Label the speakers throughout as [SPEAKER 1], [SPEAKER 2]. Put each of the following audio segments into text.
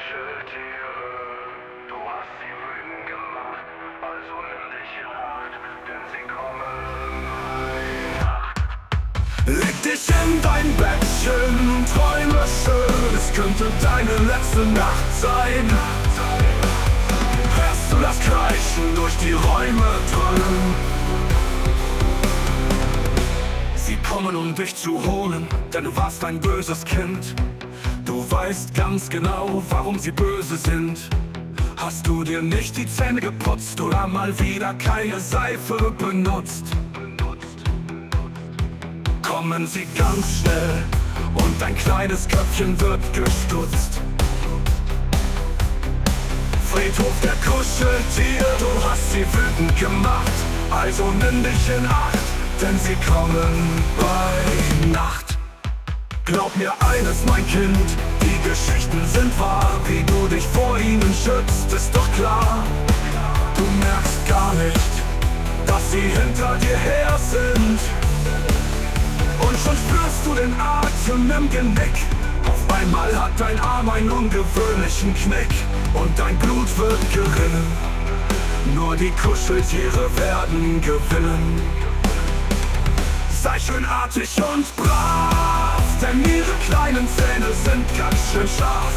[SPEAKER 1] Kuscheltiere, du hast sie wütend gemacht, also nimm dich in Acht, denn sie kommen bei Nacht.
[SPEAKER 2] Leg dich in dein Bettchen, träume schön, es könnte deine letzte Nacht sein. Hörst du das Kreischen durch die Räume dröhnen? Sie kommen, um dich zu holen, denn du warst ein böses Kind. Du weißt ganz genau, warum sie böse sind. Hast du dir nicht die Zähne geputzt oder mal wieder keine Seife benutzt? Kommen sie ganz schnell und dein kleines Köpfchen wird gestutzt. Friedhof der Kuscheltiere, du hast sie wütend gemacht, also nimm dich in Acht, denn sie kommen bei Nacht. Glaub mir eines, mein Kind, die Geschichten sind wahr. Wie du dich vor ihnen schützt, ist doch klar. Du merkst gar nicht, dass sie hinter dir her sind. Und schon spürst du den Atem im Genick. Auf einmal hat dein Arm einen ungewöhnlichen Knick und dein Blut wird gerinnen. Nur die Kuscheltiere werden gewinnen. Sei schön artig und brav, denn ihre kleinen Zähne sind ganz schön scharf.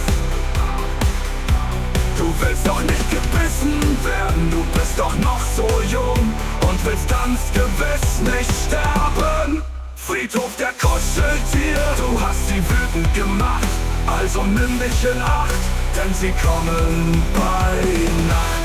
[SPEAKER 2] Du willst doch nicht gebissen werden, du bist doch noch so jung und willst ganz gewiss nicht sterben. Friedhof der Kuscheltiere, du hast sie wütend gemacht, also nimm dich in Acht, denn sie kommen bei Nacht.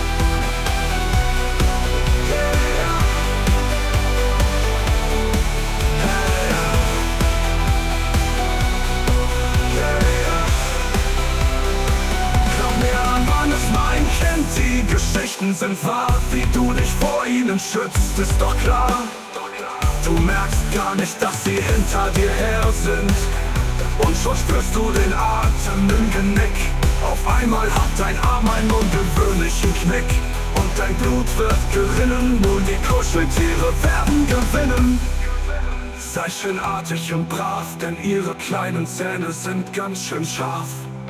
[SPEAKER 2] Die Geschichten sind wahr, wie du dich vor ihnen schützt, ist doch klar. Du merkst gar nicht, dass sie hinter dir her sind. Und schon spürst du den Atem im Genick. Auf einmal hat dein Arm einen ungewöhnlichen Knick und dein Blut wird gerinnen, nur die Kuscheltiere werden gewinnen. Sei schön artig und brav, denn ihre kleinen Zähne sind ganz schön scharf.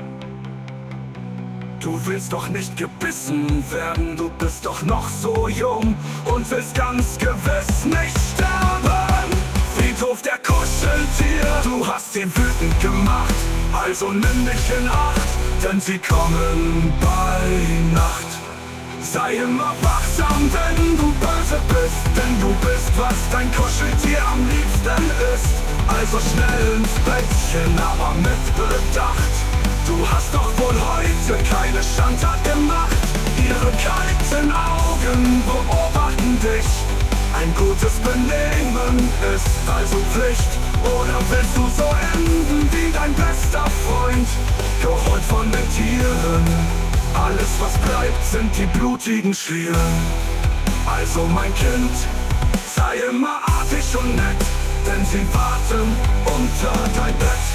[SPEAKER 2] Du willst doch nicht gebissen werden, du bist doch noch so jung und willst ganz gewiss nicht sterben. Friedhof der Kuscheltiere, du hast sie wütend gemacht, also nimm dich in Acht, denn sie kommen bei Nacht. Sei immer wachsam, wenn du böse bist, denn du bist, was dein Kuscheltier am liebsten ist. Also schnell ins Bettchen, aber mit Bedacht. Du hast doch wohl heute keine Schandtat gemacht. Ihre kalten Augen beobachten dich. Ein gutes Benehmen ist also Pflicht. Oder willst du so enden wie dein bester Freund, geholt von den Tieren? Alles was bleibt sind die blutigen Schlieren. Also mein Kind, sei immer artig und nett, denn sie warten unter dein Bett.